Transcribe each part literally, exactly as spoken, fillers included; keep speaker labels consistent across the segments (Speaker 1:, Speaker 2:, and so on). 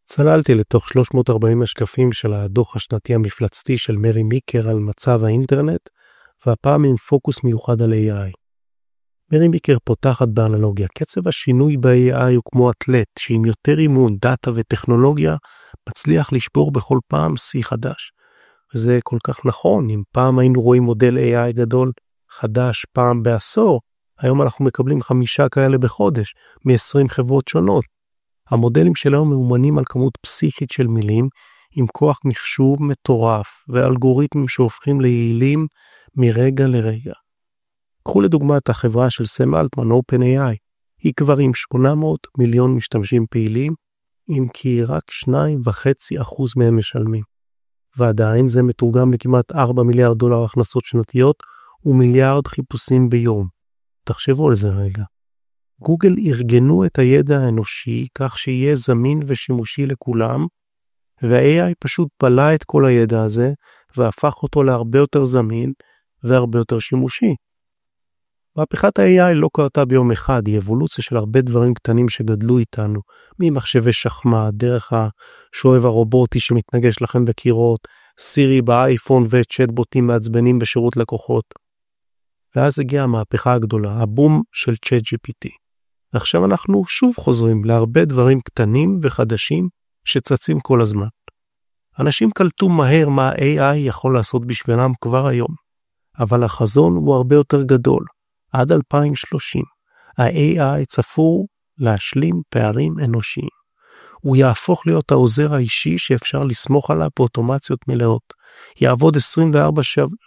Speaker 1: צללתי לתוך שלוש מאות וארבעים השקפים של הדוח השנתי המפלצתי של מרי מיקר על מצב האינטרנט, והפעם עם פוקוס מיוחד על איי איי. מרי מיקר פותחת באנלוגיה, קצב השינוי ב-איי איי הוא כמו אתלט, שעם יותר אימון, דאטה וטכנולוגיה, מצליח לשבור בכל פעם שיא חדש. וזה כל כך נכון, אם פעם היינו רואים מודל איי איי גדול חדש פעם בעשור, היום אנחנו מקבלים חמישה כאלה בחודש, מ-עשרים חברות שונות. המודלים שלנו מאומנים על כמות פסיכית של מילים, עם כוח מחשוב מטורף, ואלגוריתמים שהופכים ליעילים מרגע לרגע. קחו לדוגמה את החברה של סם אלטמן, OpenAI, היא כבר עם שמונה מאות מיליון משתמשים פעילים, אם כי רק שניים וחצי אחוז מהם משלמים. ועדיין זה מתורגם לכמעט ארבעה מיליארד דולר הכנסות שנתיות, ומיליארד חיפושים ביום. תחשבו על זה רגע. גוגל ארגנו את הידע האנושי כך שיהיה זמין ושימושי לכולם, וה-איי איי פשוט פלה את כל הידע הזה, והפך אותו להרבה יותר זמין והרבה יותר שימושי. מהפכת ה-איי איי לא קרתה ביום אחד, היא אבולוציה של הרבה דברים קטנים שגדלו איתנו, ממחשבי שחמט, דרך השואב הרובוטי שמתנגש לכם בקירות, סירי באייפון וצ'אטבוטים מעצבנים בשירות לקוחות. ואז הגיעה המהפכה הגדולה, הבום של צ'אט ג'י פי טי. ועכשיו אנחנו שוב חוזרים להרבה דברים קטנים וחדשים שצצים כל הזמן. אנשים קלטו מהר מה ה-איי איי יכול לעשות בשבילם כבר היום, אבל החזון הוא הרבה יותר גדול. עד אלפיים ושלושים, ה-איי איי צפור להשלים פערים אנושיים. הוא יהפוך להיות העוזר האישי שאפשר לסמוך עליו באוטומציות מלאות. יעבוד עשרים וארבע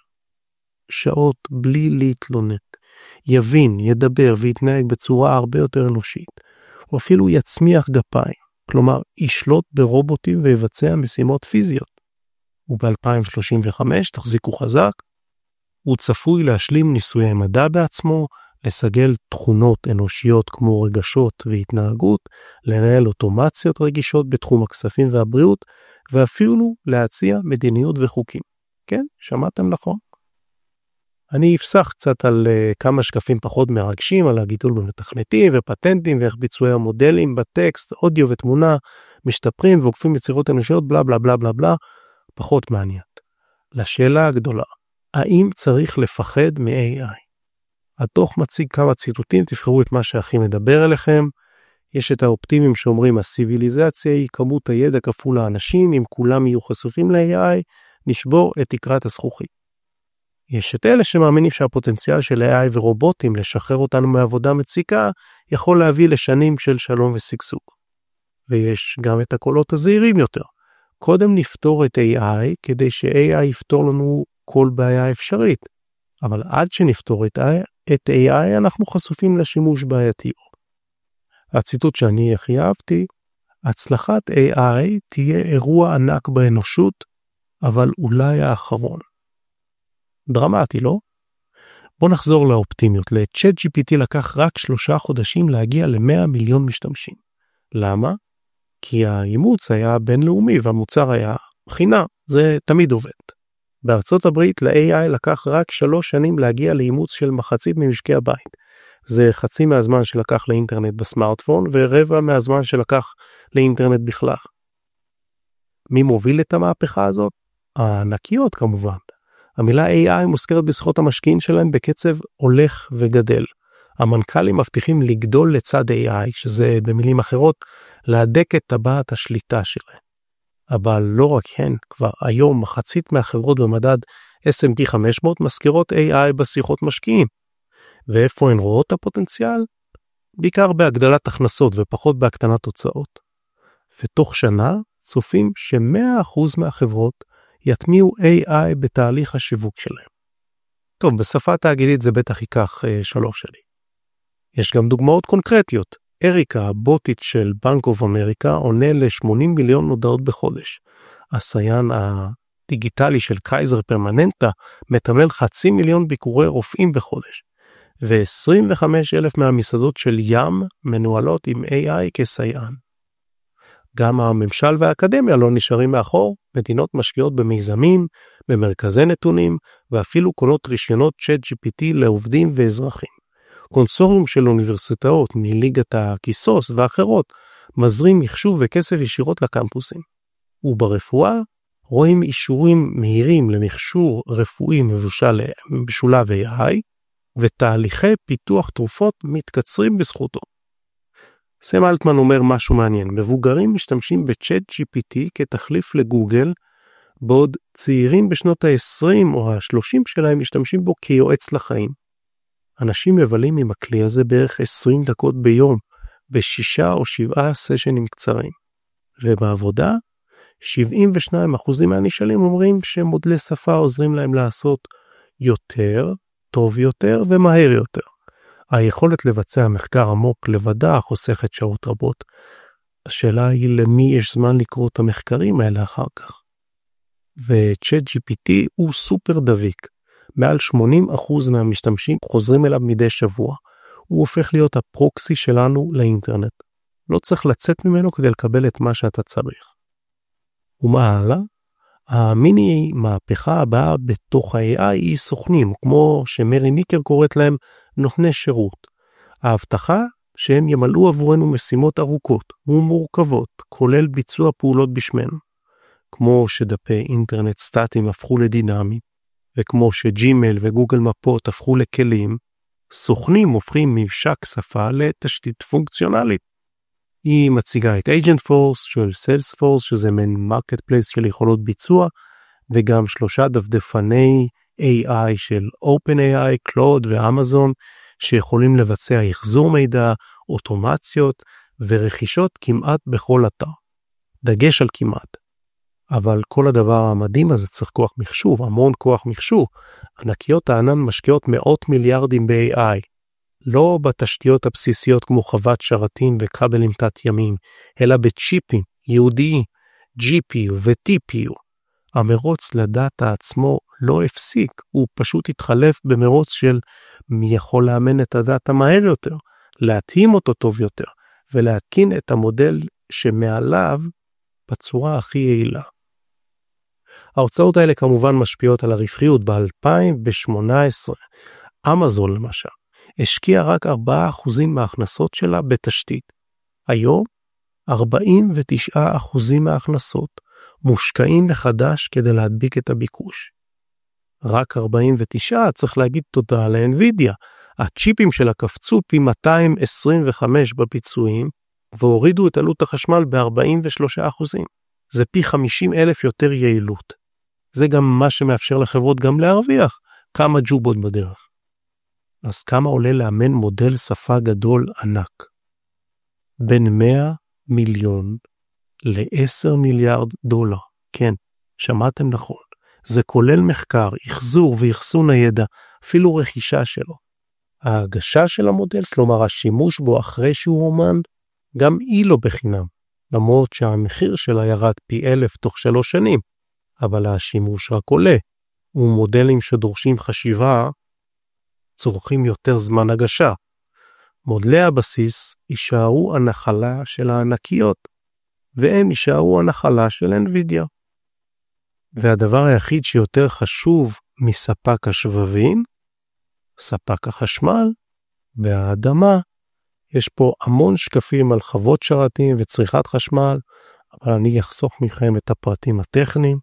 Speaker 1: שעות בלי להתלונן. יבין, ידבר ויתנהג בצורה הרבה יותר אנושית. הוא אפילו יצמיח גפיים, כלומר ישלוט ברובוטים ויבצע משימות פיזיות. וב-אלפיים שלושים וחמש, תחזיקו חזק, הוא צפוי להשלים ניסויי מדע בעצמו, לסגל תכונות אנושיות כמו רגשות והתנהגות, לנהל אוטומציות רגישות בתחום הכספים והבריאות, ואפילו להציע מדיניות וחוקים. כן, שמעתם נכון? אני אפסח קצת על uh, כמה שקפים פחות מרגשים, על הגידול במתכנתים ופטנטים ואיך ביצועי המודלים בטקסט, אודיו ותמונה, משתפרים ועוקפים יצירות אנושיות, בלה בלה בלה בלה בלה, פחות מעניין. לשאלה הגדולה, האם צריך לפחד מ-איי איי? הדוח מציג כמה ציטוטים, תבחרו את מה שהכי מדבר אליכם. יש את האופטימיים שאומרים, הסיביליזציה היא כמות הידע כפול האנשים, אם כולם יהיו חשופים ל-איי איי, נשבור את תקרת הזכוכית. יש את אלה שמאמינים שהפוטנציאל של איי איי ורובוטים לשחרר אותנו מעבודה מציקה, יכול להביא לשנים של שלום ושגשוג. ויש גם את הקולות הזהירים יותר. קודם נפתור את איי איי, כדי ש-איי איי יפתור לנו כל בעיה אפשרית. אבל עד שנפתור את, את איי איי, אנחנו חשופים לשימוש בעייתי. הציטוט שאני הכי אהבתי, הצלחת איי איי תהיה אירוע ענק באנושות, אבל אולי האחרון. דרמטי, לא? בוא נחזור לאופטימיות. לצ'אט ג'י פי טי לקח רק שלושה חודשים להגיע ל-מאה מיליון משתמשים. למה? כי האימוץ היה בינלאומי והמוצר היה חינם. זה תמיד עובד. בארצות הברית ל-איי איי לקח רק שלוש שנים להגיע לאימוץ של מחצית ממשקי הבית. זה חצי מהזמן שלקח לאינטרנט בסמארטפון, ורבע מהזמן שלקח לאינטרנט בכלל. מי מוביל את המהפכה הזאת? הענקיות כמובן. המילה איי איי מוזכרת בשיחות המשקיעים שלהם בקצב הולך וגדל. המנכ"לים מבטיחים לגדול לצד איי איי, שזה במילים אחרות, להדק את טבעת השליטה שלהם. אבל לא רק הן, כבר היום מחצית מהחברות במדד אס אנד פי חמש מאות מזכירות איי איי בשיחות משקיעים. ואיפה הן רואות הפוטנציאל? בעיקר בהגדלת הכנסות ופחות בהקטנת הוצאות. ותוך שנה צופים ש-מאה אחוז מהחברות יטמיעו איי איי בתהליך השיווק שלהם. טוב, בשפה תאגידית זה בטח ייקח אה, שלוש שנים. יש גם דוגמאות קונקרטיות. אריקה, הבוטית של בנק אוף אמריקה, עונה ל-שמונים מיליון הודעות בחודש. הסיין הדיגיטלי של קייזר פרמננטה מתמלל חצי מיליון ביקורי רופאים בחודש. ו-עשרים וחמישה אלף מהמסעדות של ים מנוהלות עם איי איי כסייען. גם הממשל והאקדמיה לא נשארים מאחור, מדינות משקיעות במיזמים, במרכזי נתונים, ואפילו קונות רישיונות צ'אט ג'י פי טי לעובדים ואזרחים. קונסורציום של אוניברסיטאות מליגת הכיסוס ואחרות מזרים מחשוב וכסף ישירות לקמפוסים. וברפואה רואים אישורים מהירים למכשור רפואי מבושל, משולב איי איי, ותהליכי פיתוח תרופות מתקצרים בזכותו. סם אלטמן אומר משהו מעניין, מבוגרים משתמשים בצ'אט ג'י פי טי כתחליף לגוגל, בעוד צעירים בשנות ה-עשרים או ה-שלושים שלהם משתמשים בו כיועץ לחיים. אנשים מבלים עם הכלי הזה בערך עשרים דקות ביום, בשישה או שבעה סשנים קצרים. ובעבודה, שבעים ושניים אחוז מהנשאלים אומרים שמודלי שפה עוזרים להם לעשות יותר, טוב יותר ומהר יותר. היכולת לבצע מחקר עמוק לבדה חוסכת שעות רבות. השאלה היא למי יש זמן לקרוא את המחקרים האלה אחר כך. וצ'אט ג'י פי טי הוא סופר דביק. מעל שמונים אחוז מהמשתמשים חוזרים אליו מדי שבוע. הוא הופך להיות הפרוקסי שלנו לאינטרנט. לא צריך לצאת ממנו כדי לקבל את מה שאתה צריך. ומה הלאה? המיני מהפכה הבאה בתוך ה-איי איי היא סוכנים, כמו שמרי מיקר קוראת להם נותני שירות. ההבטחה שהם ימלאו עבורנו משימות ארוכות ומורכבות, כולל ביצוע פעולות בשמנו. כמו שדפי אינטרנט סטטיים הפכו לדינמיים, וכמו שג'ימייל וגוגל מפות הפכו לכלים, סוכנים הופכים ממשק שפה לתשתית פונקציונלית. היא מציגה את Agentforce של Salesforce, שזה מעין מרקטפלייס של יכולות ביצוע, וגם שלושה דפדפני איי איי של OpenAI, Claude ואמזון, שיכולים לבצע החזור מידע, אוטומציות ורכישות כמעט בכל אתר. דגש על כמעט. אבל כל הדבר המדהים הזה צריך כוח מחשוב, המון כוח מחשוב. ענקיות הענן משקיעות מאות מיליארדים ב-איי איי. לא בתשתיות הבסיסיות כמו חוות שרתים וכבלים תת ימיים, אלא בצ'יפים, ייעודיים, ג'י פי יו ו-טי פי יו. המרוץ לדאטה עצמו לא הפסיק, הוא פשוט התחלף במרוץ של מי יכול לאמן את הדאטה מהר יותר, להתאים אותו טוב יותר, ולהתקין את המודל שמעליו בצורה הכי יעילה. ההוצאות האלה כמובן משפיעות על הרווחיות. ב-אלפיים ושמונה עשרה, אמזון למשל, השקיע רק ארבעה אחוז מההכנסות שלה בתשתית. היום, ארבעים ותשעה אחוז מההכנסות מושקעים מחדש כדי להדביק את הביקוש. רק ארבעים ותשע, צריך להגיד תודה לאנווידיה. הצ'יפים שלה קפצו פי מאתיים עשרים וחמש בביצועים, והורידו את עלות החשמל ב-ארבעים ושלושה אחוז. זה פי חמישים אלף יותר יעילות. זה גם מה שמאפשר לחברות גם להרוויח כמה ג'ובות בדרך. אז כמה עולה לאמן מודל שפה גדול ענק? בין מאה מיליון ל-עשרה מיליארד דולר. כן, שמעתם נכון. זה כולל מחקר, יחזור ויחסון הידע, אפילו רכישה שלו. ההגשה של המודל, כלומר השימוש בו אחרי שהוא אומן, גם היא לא בחינם, למרות שהמחיר שלה ירד פי אלף תוך שלוש שנים, אבל השימוש רק עולה, ומודלים שדורשים חשיבה צורכים יותר זמן הגשה. מודלי הבסיס יישארו הנחלה של הענקיות, והם יישארו הנחלה של אנווידיה. והדבר היחיד שיותר חשוב מספק השבבים, ספק החשמל והאדמה. יש פה המון שקפים על חוות שרתים וצריכת חשמל, אבל אני אחסוך מכם את הפרטים הטכניים.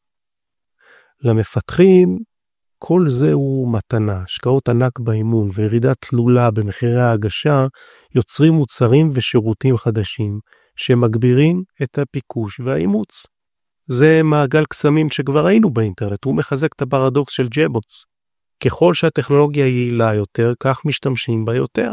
Speaker 1: למפתחים, כל זה הוא מתנה. השקעות ענק באימון וירידה תלולה במחירי ההגשה יוצרים מוצרים ושירותים חדשים שמגבירים את הפיקוש והאימוץ. זה מעגל קסמים שכבר ראינו באינטרנט, הוא מחזק את הפרדוקס של ג'בוס. ככל שהטכנולוגיה יעילה יותר, כך משתמשים בה יותר.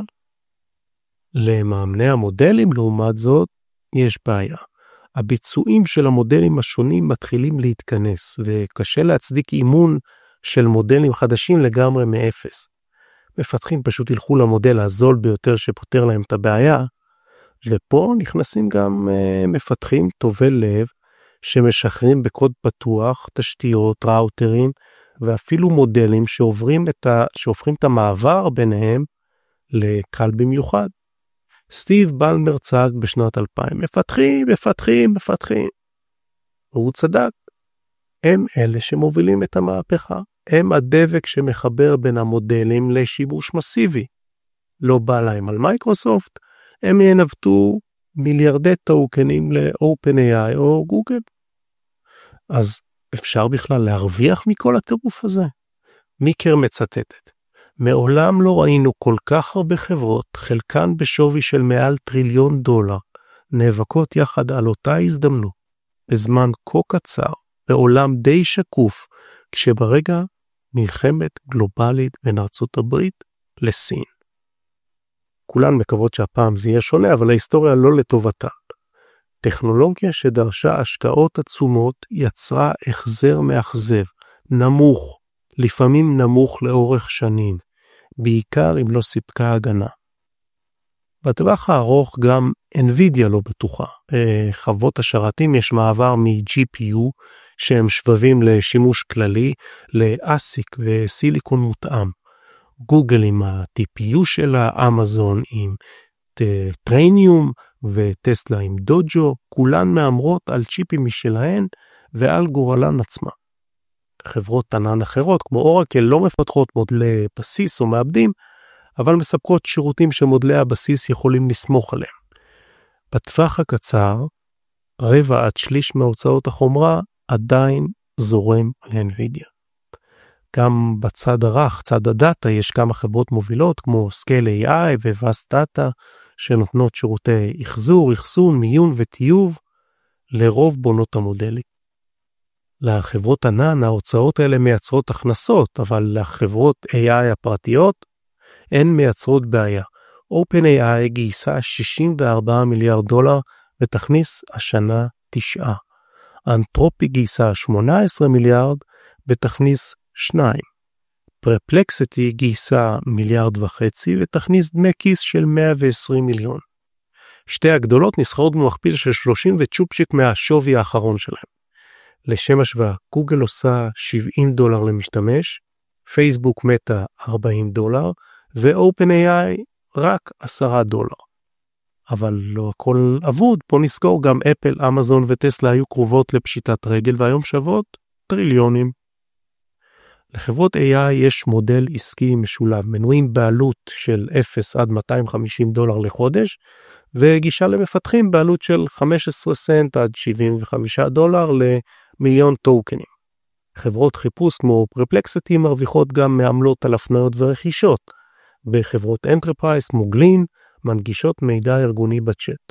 Speaker 1: למאמני המודלים, לעומת זאת, יש בעיה. הביצועים של המודלים השונים מתחילים להתכנס, וקשה להצדיק אימון של מודלים חדשים לגמרי מאפס. מפתחים פשוט ילכו למודל הזול ביותר שפותר להם את הבעיה, ופה נכנסים גם uh, מפתחים טובי לב, שמשחררים בקוד פתוח, תשתיות, ראוטרים, ואפילו מודלים שעוברים את, ה... שהופכים את המעבר ביניהם לקל במיוחד. סטיב בלמר צעק בשנת אלפיים, מפתחים, מפתחים, מפתחים. והוא צדק. הם אלה שמובילים את המהפכה. הם הדבק שמחבר בין המודלים לשימוש מסיבי. לא בא להם על מייקרוסופט, הם ינווטו מיליארדי טוקנים ל-OpenAI או גוגל. אז אפשר בכלל להרוויח מכל הטירוף הזה? מיקר מצטטת. מעולם לא ראינו כל כך הרבה חברות, חלקן בשווי של מעל טריליון דולר, נאבקות יחד על אותה הזדמנות, בזמן כה קצר, בעולם די שקוף, כשברגע מלחמת גלובלית בין ארצות הברית לסין. כולן מקוות שהפעם זה יהיה שונה, אבל ההיסטוריה לא לטובתה. טכנולוגיה שדרשה השקעות עצומות יצרה החזר מאכזב, נמוך, לפעמים נמוך לאורך שנים, בעיקר אם לא סיפקה הגנה. בטווח הארוך גם NVIDIA לא בטוחה. חוות השרתים יש מעבר מ-ג'י פי יו, שהם שבבים לשימוש כללי, ל-אסיק וסיליקון מותאם. גוגל עם ה-טי פי יו שלה, אמזון עם טרייניום וטסלה עם דוג'ו, כולן מאמרות על צ'יפים משלהן ועל גורלן עצמה. חברות ענן אחרות כמו אורקל לא מפתחות מודלי בסיס או מעבדים, אבל מספקות שירותים שמודלי הבסיס יכולים לסמוך עליהם. בטווח הקצר, רבע עד שליש מהוצאות החומרה עדיין זורם על NVIDIA. גם בצד הרך, צד הדאטה, יש כמה חברות מובילות כמו Scale איי איי ו-Vast Data, שנותנות שירותי אחזור, אחסון, מיון וטיוב, לרוב בונות המודלים. לחברות ענן, ההוצאות האלה מייצרות הכנסות, אבל לחברות איי איי הפרטיות, הן מייצרות בעיה. OpenAI גייסה שישים וארבעה מיליארד דולר, ותכניס השנה תשעה. אנתרופי גייסה שמונה עשרה מיליארד, ותכניס שניים. פרפלקסיטי גייסה מיליארד וחצי, ותכניס דמי כיס של מאה ועשרים מיליון. שתי הגדולות נסחרות במכפיל של שלושים וצ'ופצ'יק מהשווי האחרון שלהם. לשם השוואה, גוגל עושה שבעים דולר למשתמש, פייסבוק מטה ארבעים דולר, ו-OpenAI רק עשרה דולר. אבל לא הכל עבוד, פה נזכור גם אפל, אמזון וטסלה היו קרובות לפשיטת רגל, והיום שוות טריליונים. לחברות איי איי יש מודל עסקי משולב, מנויים בעלות של אפס עד מאתיים וחמישים דולר לחודש, וגישה למפתחים בעלות של חמישה עשר סנט עד שבעים וחמישה דולר למיליון טוקנים. חברות חיפוש כמו פרפלקסיטי מרוויחות גם מעמלות על הפניות ורכישות. בחברות אנטרפרייס כמו גלין מנגישות מידע ארגוני בצ'אט.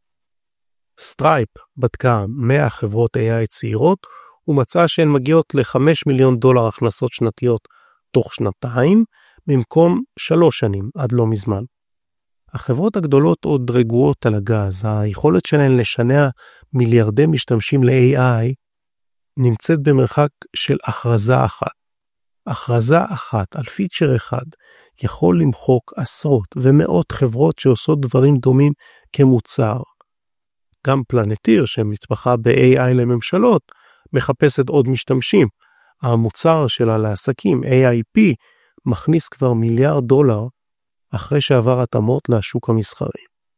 Speaker 1: סטרייפ בדקה מאה חברות איי איי צעירות ומצאה שהן מגיעות ל-חמישה מיליון דולר הכנסות שנתיות תוך שנתיים, במקום שלוש שנים עד לא מזמן. החברות הגדולות עוד רגועות על הגז, היכולת שלהן לשנע מיליארדי משתמשים ל-איי איי נמצאת במרחק של הכרזה אחת. הכרזה אחת על פיצ'ר אחד יכול למחוק עשרות ומאות חברות שעושות דברים דומים כמוצר. גם פלנטיר שמתמחה ב-איי איי לממשלות מחפשת עוד משתמשים. המוצר שלה לעסקים, איי איי פי, מכניס כבר מיליארד דולר אחרי שעבר התאמות לשוק המסחרי.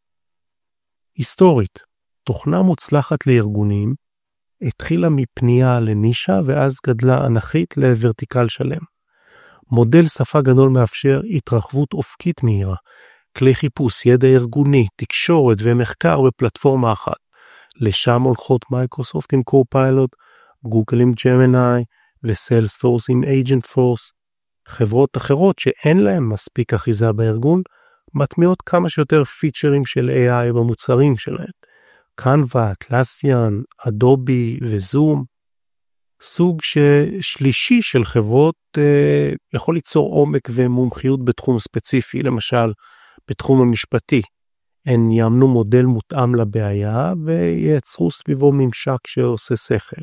Speaker 1: היסטורית, תוכנה מוצלחת לארגונים התחילה מפנייה לנישה ואז גדלה אנכית לוורטיקל שלם. מודל שפה גדול מאפשר התרחבות אופקית מהירה, כלי חיפוש, ידע ארגוני, תקשורת ומחקר בפלטפורמה אחת. לשם הולכות מייקרוסופט עם קופיילוט, גוגל עם ג'מיני וסיילספורס עם אייג'נטפורס. חברות אחרות שאין להן מספיק אחיזה בארגון, מטמיעות כמה שיותר פיצ'רים של איי איי במוצרים שלהן. קנווה, אטלסיאן, אדובי וזום. סוג שלישי של חברות אה, יכול ליצור עומק ומומחיות בתחום ספציפי, למשל בתחום המשפטי. הן יאמנו מודל מותאם לבעיה וייצרו סביבו ממשק שעושה שכל.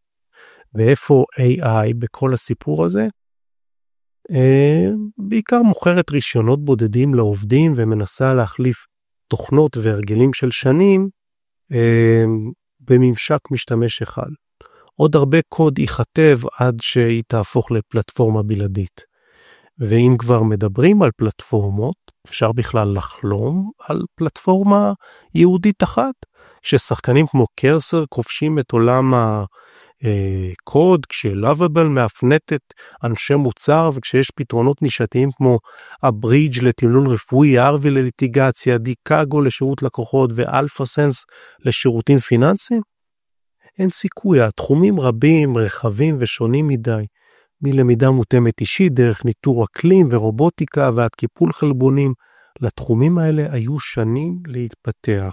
Speaker 1: ואיפה איי איי בכל הסיפור הזה? אה, בעיקר מוכרת רישיונות בודדים לעובדים ומנסה להחליף תוכנות והרגלים של שנים אה, בממשק משתמש אחד. עוד הרבה קוד ייכתב עד שהיא תהפוך לפלטפורמה בלעדית. ואם כבר מדברים על פלטפורמות, אפשר בכלל לחלום על פלטפורמה יהודית אחת, ששחקנים כמו קרסר כובשים את עולם אה, קוד, כש-Lovable מאפנטת אנשי מוצר, וכשיש פתרונות נישתיים כמו הברידג' לתמלול רפואי, ארווי לליטיגציה, דיקאגו לשירות לקוחות ואלפא סנס לשירותים פיננסיים, אין סיכוי. התחומים רבים, רחבים ושונים מדי, מלמידה מותאמת אישית, דרך ניטור אקלים ורובוטיקה ועד קיפול חלבונים, לתחומים האלה היו שנים להתפתח.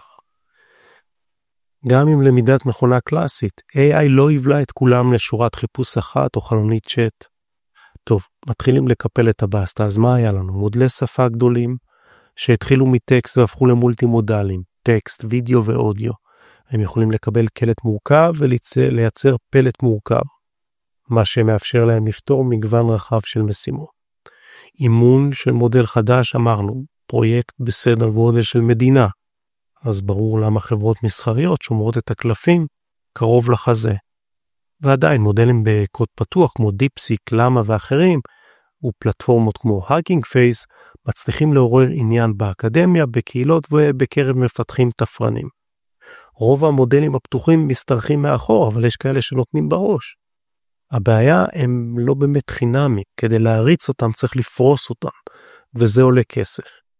Speaker 1: גם עם למידת מכונה קלאסית, איי איי לא יבלה את כולם לשורת חיפוש אחת או חלונית צ'אט. טוב, מתחילים לקפל את הבאסטה, אז מה היה לנו? מודלי שפה גדולים שהתחילו מטקסט והפכו למולטי מודלים, טקסט, וידאו ואודיו. הם יכולים לקבל קלט מורכב ולייצר פלט מורכב, מה שמאפשר להם לפתור מגוון רחב של משימות. אימון של מודל חדש, אמרנו, פרויקט בסדר גודל של מדינה, אז ברור למה חברות מסחריות שומרות את הקלפים קרוב לחזה. ועדיין מודלים בקוד פתוח כמו דיפסיק, למה ואחרים, ופלטפורמות כמו Hugging Face, מצליחים לעורר עניין באקדמיה, בקהילות ובקרב מפתחים תפרנים. רוב המודלים הפתוחים מסתרחים מאחור, אבל יש כאלה שנותנים בראש. הבעיה הם לא באמת חינמי, כדי להריץ אותם צריך לפרוס אותם, וזה עולה כסף.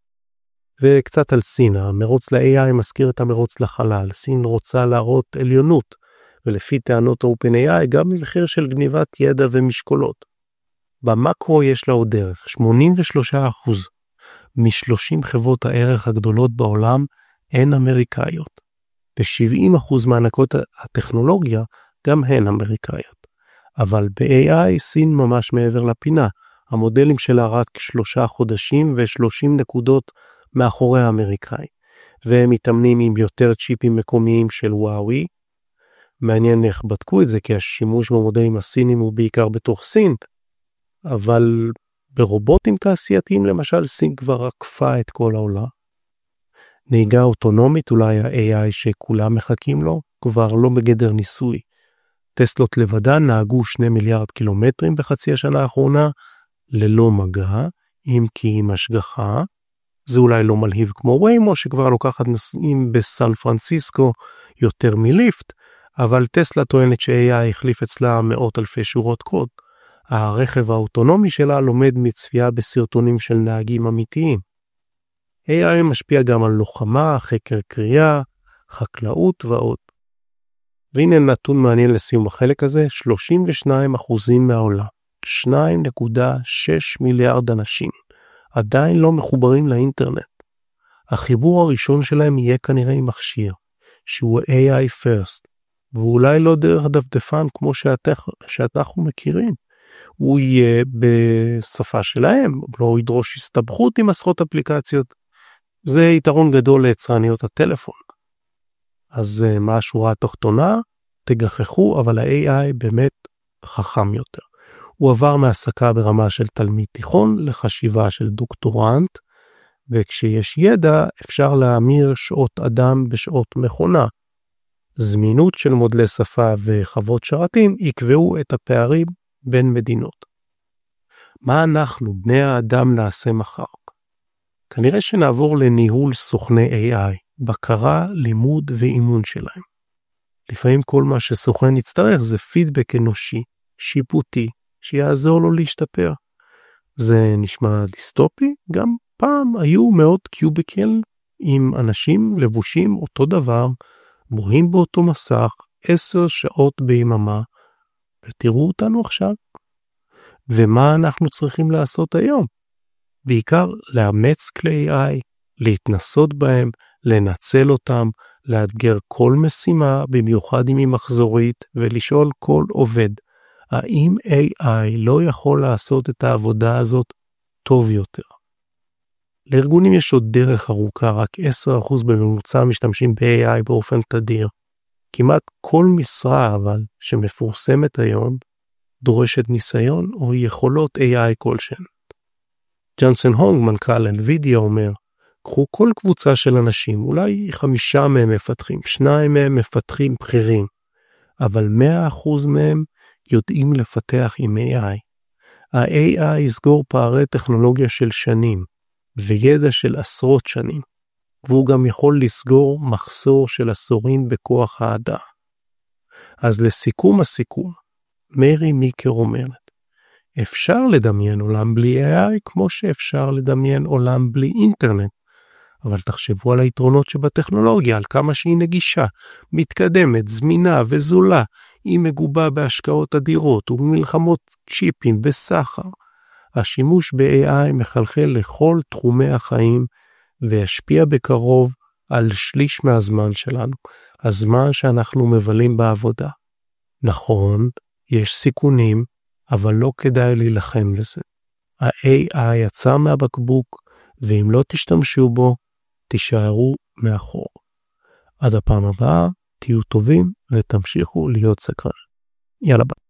Speaker 1: וקצת על סין, המרוץ ל-איי איי מזכיר את המרוץ לחלל. סין רוצה להראות עליונות, ולפי טענות OpenAI גם במחיר של גניבת ידע ומשקולות. במקרו יש לה עוד דרך, שמונים ושלושה אחוז מ-שלושים חברות הערך הגדולות בעולם הן אמריקאיות. ב-שבעים אחוז מענקות הטכנולוגיה גם הן אמריקאיות. אבל ב-איי איי סין ממש מעבר לפינה. המודלים שלה רק שלושה חודשים ו-שלושים נקודות מאחורי האמריקאי. והם מתאמנים עם יותר צ'יפים מקומיים של וואוי. מעניין איך בדקו את זה, כי השימוש במודלים הסינים הוא בעיקר בתוך סין. אבל ברובוטים תעשייתיים למשל סין כבר עקפה את כל העולם. נהיגה אוטונומית, אולי ה-איי איי שכולם מחכים לו, כבר לא בגדר ניסוי. טסלות לבדן נהגו שני מיליארד קילומטרים בחצי השנה האחרונה, ללא מגע, אם כי עם השגחה. זה אולי לא מלהיב כמו ויימו, שכבר לוקחת נוסעים בסן פרנסיסקו יותר מליפט, אבל טסלה טוענת ש-איי איי החליף אצלה מאות אלפי שורות קוד. הרכב האוטונומי שלה לומד מצפייה בסרטונים של נהגים אמיתיים. איי איי משפיע גם על לוחמה, חקר קריאה, חקלאות ועוד. והנה נתון מעניין לסיום החלק הזה, שלושים ושניים אחוזים מהעולם, שתיים נקודה שש מיליארד אנשים, עדיין לא מחוברים לאינטרנט. החיבור הראשון שלהם יהיה כנראה עם מכשיר, שהוא איי איי first, ואולי לא דרך דפדפן כמו שאנחנו מכירים. הוא יהיה בשפה שלהם, לא ידרוש הסתבכות עם עשרות אפליקציות. זה יתרון גדול ליצרניות הטלפון. אז מה השורה התחתונה? תגחכו, אבל ה-איי איי באמת חכם יותר. הוא עבר מהעסקה ברמה של תלמיד תיכון לחשיבה של דוקטורנט, וכשיש ידע אפשר להמיר שעות אדם בשעות מכונה. זמינות של מודלי שפה וחוות שרתים יקבעו את הפערים בין מדינות. מה אנחנו, בני האדם, נעשה מחר? כנראה שנעבור לניהול סוכני איי איי, בקרה, לימוד ואימון שלהם. לפעמים כל מה שסוכן יצטרך זה פידבק אנושי, שיפוטי, שיעזור לו להשתפר. זה נשמע דיסטופי? גם פעם היו מאות קיוביקל עם אנשים לבושים אותו דבר, בוהים באותו מסך, עשר שעות ביממה, ותראו אותנו עכשיו. ומה אנחנו צריכים לעשות היום? בעיקר לאמץ כלי איי איי, להתנסות בהם, לנצל אותם, לאתגר כל משימה, במיוחד אם היא מחזורית, ולשאול כל עובד, האם איי איי לא יכול לעשות את העבודה הזאת טוב יותר? לארגונים יש עוד דרך ארוכה, רק עשרה אחוז בממוצע משתמשים ב-איי איי באופן תדיר. כמעט כל משרה אבל שמפורסמת היום דורשת ניסיון או יכולות איי איי כלשהן. ג'נסון הונג, מנכ"ל NVIDIA, אומר, קחו כל קבוצה של אנשים, אולי חמישה מהם מפתחים, שניים מהם מפתחים בכירים, אבל מאה אחוז מהם יודעים לפתח עם איי איי. ה-איי איי יסגור פערי טכנולוגיה של שנים, וידע של עשרות שנים, והוא גם יכול לסגור מחסור של עשורים בכוח האדם. אז לסיכום הסיכום, מרי מיקר אומרת, אפשר לדמיין עולם בלי איי איי כמו שאפשר לדמיין עולם בלי אינטרנט, אבל תחשבו על היתרונות שבטכנולוגיה, על כמה שהיא נגישה, מתקדמת, זמינה וזולה, היא מגובה בהשקעות אדירות ובמלחמות צ'יפים וסחר. השימוש ב-איי איי מחלחל לכל תחומי החיים וישפיע בקרוב על שליש מהזמן שלנו, הזמן שאנחנו מבלים בעבודה. נכון, יש סיכונים, אבל לא כדאי להילחם לזה. ה-איי איי יצא מהבקבוק, ואם לא תשתמשו בו, תישארו מאחור. עד הפעם הבאה, תהיו טובים ותמשיכו להיות סקרנים. יאללה ביי.